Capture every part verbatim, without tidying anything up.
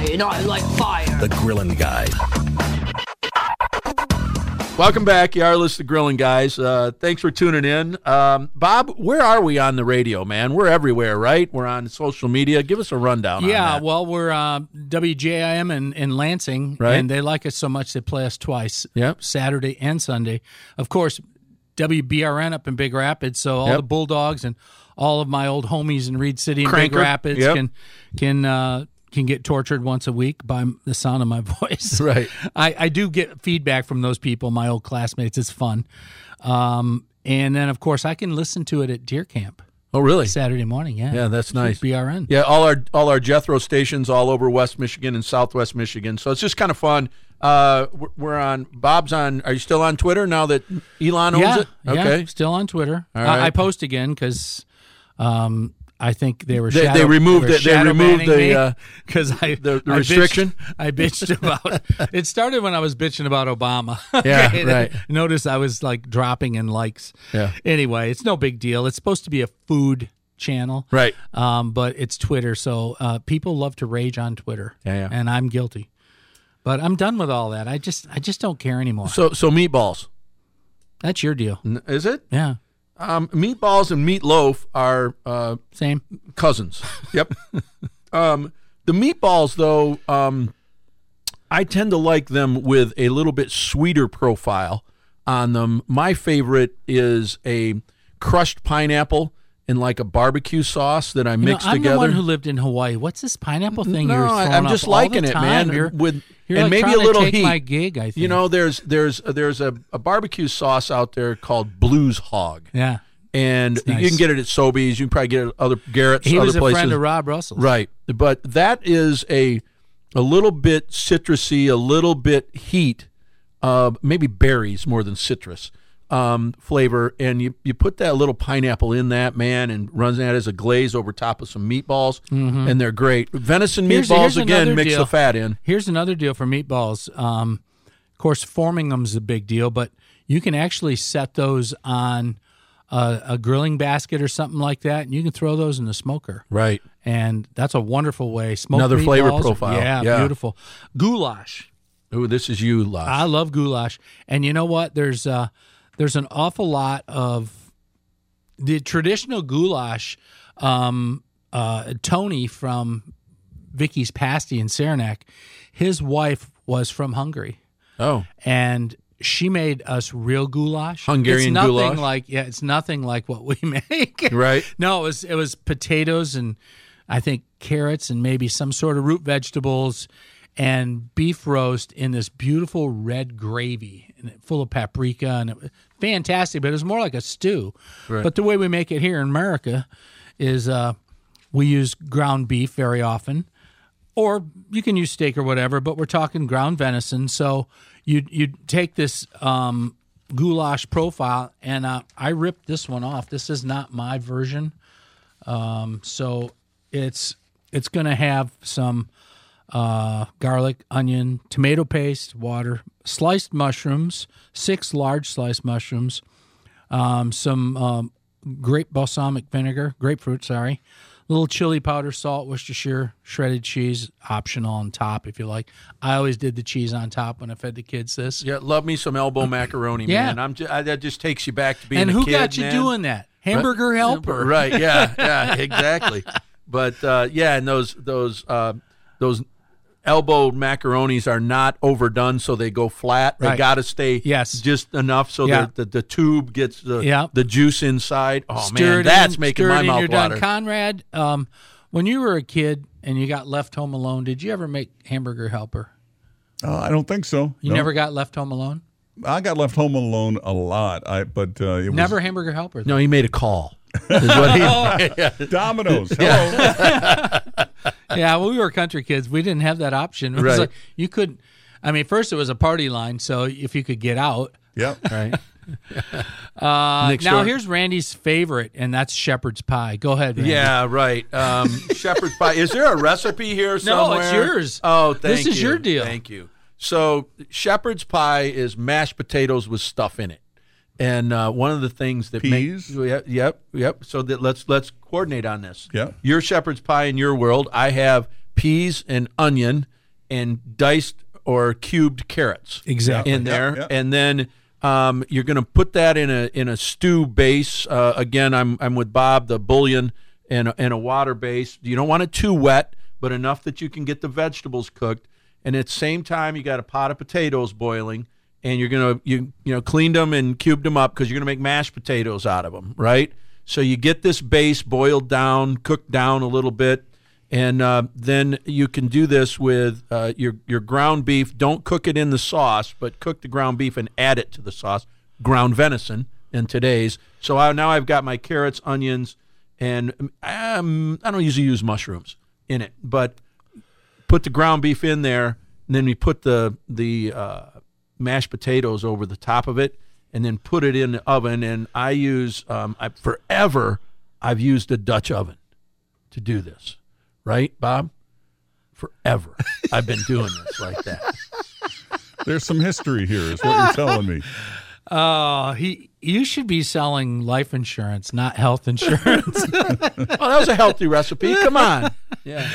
and I like fire. The Grillin' Guys. Welcome back, Yarlis, the Grillin' Guys. Uh, thanks for tuning in. Um, Bob, where are we on the radio, man? We're everywhere, right? We're on social media. Give us a rundown Yeah, on that. well, we're uh, W J I M in, in Lansing, Right. and they like us so much they play us twice, Yep. Saturday and Sunday. Of course, W B R N up in Big Rapids, so all Yep. the Bulldogs and all of my old homies in Reed City and Big Cranker. Rapids Yep. can can uh, can get tortured once a week by the sound of my voice. Right. I, I do get feedback from those people, my old classmates. It's fun. Um, and then, of course, I can listen to it at Deer Camp Oh, really? Saturday morning. Yeah, Yeah, that's nice. B R N. Yeah, all our all our Jethro stations all over West Michigan and Southwest Michigan. So it's just kind of fun. Uh, we're- we're on. Bob's on. Are you still on Twitter now that Elon owns yeah, it? Okay. yeah, still on Twitter. All I, right. I post again because um, I think they were They- shadow, they removed were it- they shadow removed banning the, me uh, 'cause I the- the I restriction? Bitched, I bitched about. It started when I was bitching about Obama. Yeah, Okay, right. Notice I was like dropping in likes. Yeah. Anyway, it's no big deal. It's supposed to be a food channel, Right. Um, but it's Twitter, so uh, people love to rage on Twitter. Yeah, yeah. And I'm guilty. But I'm done with all that. I just I just don't care anymore. So so meatballs. That's your deal. N- Is it? Yeah. Um, meatballs and meatloaf are uh, Same. cousins. Yep. um, the meatballs, though, um, I tend to like them with a little bit sweeter profile on them. My favorite is a crushed pineapple in like a barbecue sauce that I You know, mix I'm together. the one who lived in Hawaii. What's this pineapple thing no, you're I- throwing I'm up just all liking the it, time? man. You're, with you're and like maybe trying a little to take heat. my gig, I think. You know, there's there's there's a, a barbecue sauce out there called Blues Hog. Yeah. And It's you nice. can get it at Sobeys. You can probably get it at other Garrett's, He other was a places. friend of Rob Russell's. Right. But that is a a little bit citrusy, a little bit heat, uh, maybe berries more than citrus um, flavor. And you, you put that little pineapple in that, man, and runs that as a glaze over top of some meatballs, and they're great. Venison Mm-hmm. Here's- meatballs, here's again, another mix deal. the fat in. Here's another deal for meatballs. Um, of course, forming them's a big deal, but you can actually set those on a, a grilling basket or something like that, and you can throw those in the smoker. Right. And that's a wonderful way. Smoked Another flavor meatballs, profile. Yeah, Yeah. beautiful. Goulash. Ooh, this is you, Lars. I love goulash, and you know what? There's uh, there's an awful lot of the traditional goulash. Um, uh, Tony from Vicky's Pasty in Saranac, his wife was from Hungary, oh, and she made us real goulash. Hungarian it's nothing goulash? like yeah, it's nothing like what we make. right. No, it was it was potatoes and I think carrots and maybe some sort of root vegetables and beef roast in this beautiful red gravy and it- full of paprika and it was fantastic. But it was more like a stew. Right. But the way we make it here in America is uh, we use ground beef very often, or you can use steak or whatever. But we're talking ground venison, so you you take this um, goulash profile, and uh, I ripped this one off. This is not my version, um, so it's it's going to have some uh, garlic, onion, tomato paste, water, sliced mushrooms, six large sliced mushrooms, um, some um, grape balsamic vinegar, grapefruit, sorry, little chili powder, salt, Worcestershire, shredded cheese, optional on top if you like. I always did the cheese on top when I fed the kids this. Yeah, love me some elbow macaroni, Yeah. man. I'm just, I, that just takes you back to being And a who kid, got you man. doing that? Hamburger helper. Right, yeah, yeah, exactly. But uh, yeah, and those those uh, those elbow macaronis are not overdone, so they go flat. They Right. got to stay Yes. just enough so Yeah. that the, the tube gets the Yeah. the juice inside. Oh Stir man, it that's in, making stir my it in, mouth you're water. done. Conrad, um, when you were a kid and you got left home alone, did you ever make hamburger helper? Uh, I don't think so. You No. never got left home alone? I got left home alone a lot. I but uh, it Never hamburger helper. No, he made a call. Is what he, was Domino's. Hello. Yeah, when we were country kids, we didn't have that option. It was Right. like you couldn't. I mean, first it was a party line, so if you could get out. Yep. right. Uh, Next now door. here's Randy's favorite, and that's shepherd's pie. Go ahead, Randy. Yeah, right. Um, shepherd's pie. Is there a recipe here No, somewhere? it's yours. Oh, thank This you. is your deal. Thank you. So shepherd's pie is mashed potatoes with stuff in it, and uh, one of the things that Peas? Make, yep, yep, yep. So that let's let's coordinate on this. Yeah. Your shepherd's pie in your world. I have peas and onion and diced or cubed carrots Exactly. in there, Yep, yep. and then um, you're going to put that in a in a stew base. Uh, again, I'm I'm with Bob, the bouillon and a, and a water base. You don't want it too wet, but enough that you can get the vegetables cooked. And at the same time, you got a pot of potatoes boiling, and you're gonna you you know cleaned them and cubed them up because you're gonna make mashed potatoes out of them, right? So you get this base boiled down, cooked down a little bit. And uh, then you can do this with uh, your your ground beef. Don't cook it in the sauce, but cook the ground beef and add it to the sauce. Ground venison in today's. So I, now I've got my carrots, onions, and um, I don't usually use mushrooms in it, but put the ground beef in there, and then we put the the uh, mashed potatoes over the top of it, and then put it in the oven. And I use um, I, forever I've used a Dutch oven to do this. Right, Bob? Forever. I've been doing this like that. There's some history here, is what you're telling me. Oh, he. You should be selling life insurance, not health insurance. Oh, that was a healthy recipe. Come on. Yeah.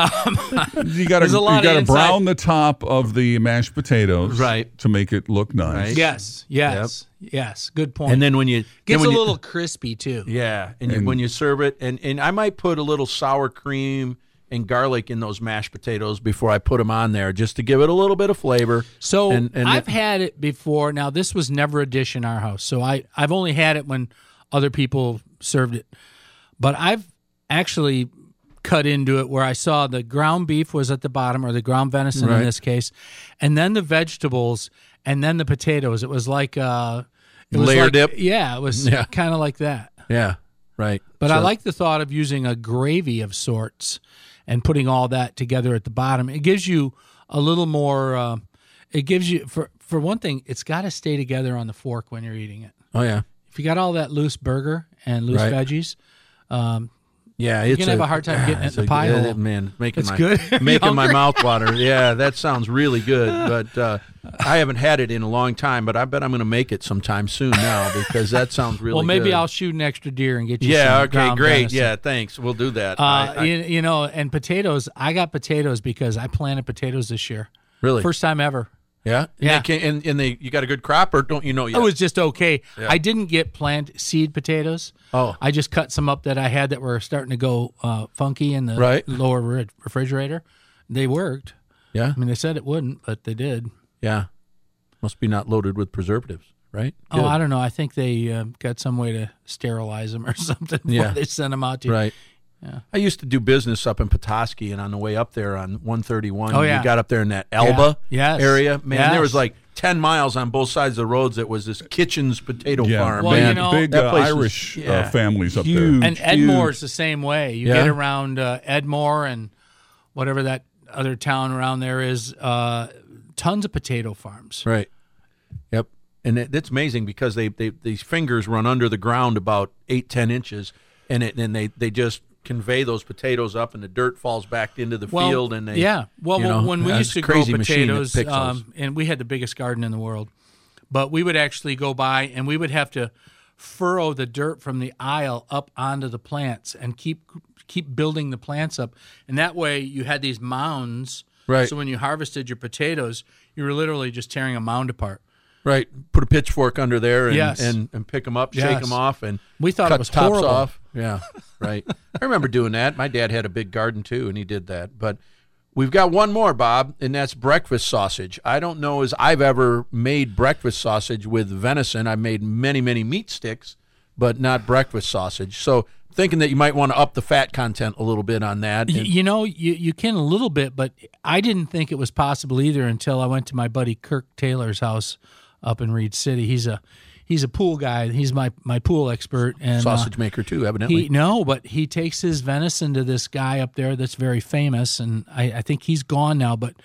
You got to There's a lot you got of to inside- brown the top of the mashed potatoes, Right. to make it look nice. Right. yes, yes, yes. Good point. And then when you gets then when a you- little crispy too. yeah, and, you, And- when you serve it, and and I might put a little sour cream and garlic in those mashed potatoes before I put them on there, just to give it a little bit of flavor. So And- and I've it- had it before. Now this was never a dish in our house, so I I've only had it when other people served it. But I've actually cut into it where I saw the ground beef was at the bottom, or the ground venison Right. in this case, and then the vegetables, and then the potatoes. It was like uh, it was Layer like- dip? Yeah, it was Yeah. kind of like that. Yeah, right. But I So- like the thought of using a gravy of sorts and putting all that together at the bottom. It gives you a little more. Uh, it gives you for for one thing, it's got to stay together on the fork when you're eating it. Oh yeah, If you got all that loose burger and loose Right. veggies, um, yeah. It's gonna have a hard time getting it it's in the a- pie yeah, hole. Man, making It's my good. Are you making my hungry? mouth water. Yeah, that sounds really good. But uh, I haven't had it in a long time. But I bet I'm going to make it sometime soon now because that sounds really. well, maybe good. I'll shoot an extra deer and get you. Yeah. some Okay. ground Great. venison. Yeah. Thanks. We'll do that. Uh, I- I- you, you know, and potatoes. I got potatoes because I planted potatoes this year. really. First time ever. Yeah. And Yeah. They can, and and they you got a good crop, or don't you know yet? It was just okay. Yeah. I didn't get plant seed potatoes. Oh. I just cut some up that I had that were starting to go uh, funky in the Right. lower re- refrigerator. They worked. Yeah. I mean, they said it wouldn't, but they did. Yeah. Must be not loaded with preservatives, right? Oh, Good. I don't know. I think they uh, got some way to sterilize them or something before Yeah. they sent them out to you. Right. Yeah. I used to do business up in Petoskey, and on the way up there on one thirty-one, Oh, yeah. you got up there in that Elba Yeah. Yes. area. Man, there Yes. was like ten miles on both sides of the roads. That was this Kitchens potato Yeah, farm. Well, big, you know, big that uh, place is- Irish yeah, uh, families up huge. there. And Edmore's the same way. You Yeah. get around uh, Edmore and whatever that other town around there is, uh, tons of potato farms. Right. Yep. And it, it's amazing because they, they these fingers run under the ground about eight ten inches, and it and they they just convey those potatoes up, and the dirt falls back into the Well, field, and they yeah. Well, you know, when we uh, used it's a to grow crazy machine that potatoes, picks those. um, and we had the biggest garden in the world, but we would actually go by and we would have to furrow the dirt from the aisle up onto the plants and keep keep building the plants up, and that way you had these mounds. Right. So when you harvested your potatoes, you were literally just tearing a mound apart. Right. Put a pitchfork under there and Yes. and, and pick them up, shake Yes. them off, and We thought cut it was tops horrible. off. Yeah, right. I remember doing that. My dad had a big garden too, and he did that. But we've got one more, Bob, and that's breakfast sausage. I don't know as I've ever made breakfast sausage with venison. I've made many, many meat sticks, but not breakfast sausage. So thinking that you might want to up the fat content a little bit on that. Y- And- You know, you, you can a little bit, but I didn't think it was possible either until I went to my buddy Kirk Taylor's house up in Reed City. He's a he's a pool guy. He's my, my pool expert. And uh, sausage maker too, evidently. he no, but he takes his venison to this guy up there that's very famous, and I, I think he's gone now. But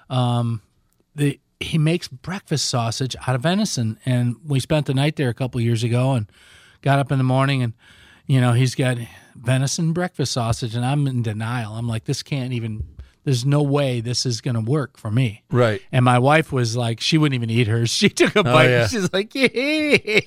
um, the he makes breakfast sausage out of venison, and we spent the night there a couple years ago, and got up in the morning, and you know he's got venison breakfast sausage, and I'm in denial. I'm like, this can't even. There's no way this is going to work for me. Right. And my wife was like, she wouldn't even eat hers. She took a bite. yeah. And she's like, yeah.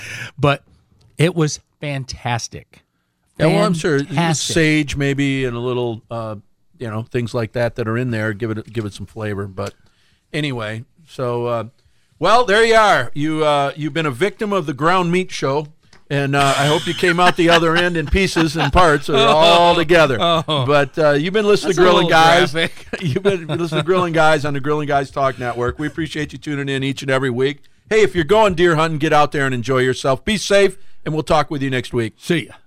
But it was fantastic. Yeah, well, I'm sure Fantastic. sage maybe and a little uh, you know, things like that that are in there. Give it give it some flavor. But anyway, so uh, well, there you are. You uh, you've been a victim of the ground meat show. And uh, I hope you came out the other end in pieces and parts or all together. Oh. But uh, you've been listening That's to Grilling Guys. graphic. You've been listening to Grilling Guys on the Grilling Guys Talk Network. We appreciate you tuning in each and every week. Hey, if you're going deer hunting, get out there and enjoy yourself. Be safe, and we'll talk with you next week. See ya.